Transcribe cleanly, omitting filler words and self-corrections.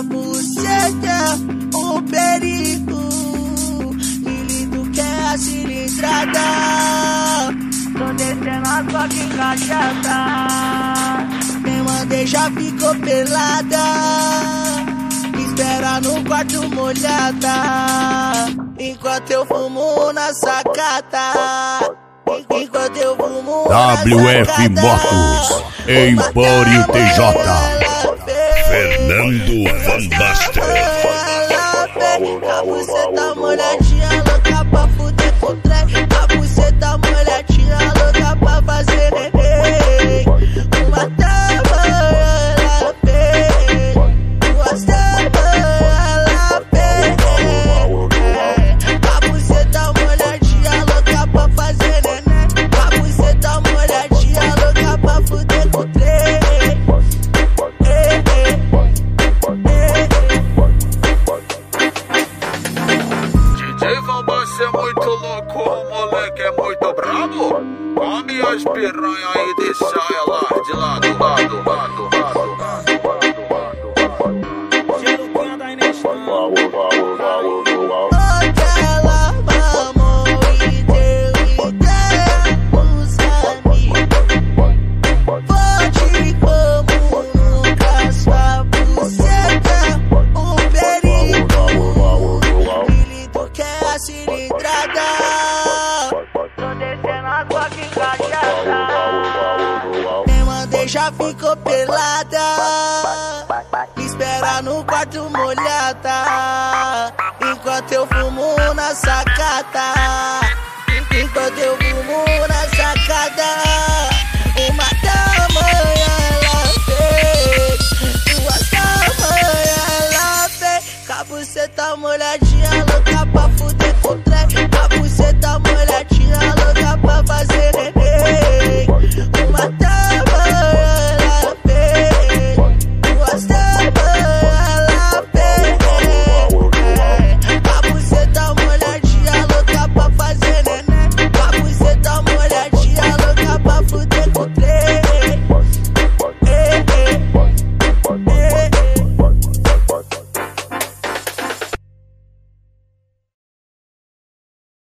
buceta, um perigo. Lindo que é a cilindrada. Tô descendo a coca encaixada. Quem mandei já ficou pelada. Espera no quarto molhada. Enquanto eu fumo na sacada. Enquanto eu fumo WF Motos, Empório TJ, Fernando Van Basten. A buceta molhadinha louca pra fuder com trem. A buceta molhadinha louca pra fazer neném. Uma tava ela fez, duas tapas ela fez. A buceta molhadinha louca pra fazer neném. A buceta molhadinha louca pra fuder com trem. Você é muito louco, o moleque é muito brabo. Come as piranha e deixa ela de lado. Ela mamou e deu ideia pros amigos. Pode como nunca sua buceta, um perigo. Lindo que é a cilindrada. Tô descendo a coca encaixada. Quem mandei já ficou pelada. Espera no quarto molhada. Enquanto eu fumo na sacada. Enquanto eu fumo na